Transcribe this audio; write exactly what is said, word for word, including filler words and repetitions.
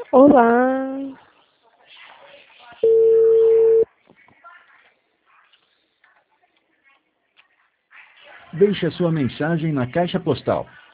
Olá. Deixe a sua mensagem na caixa postal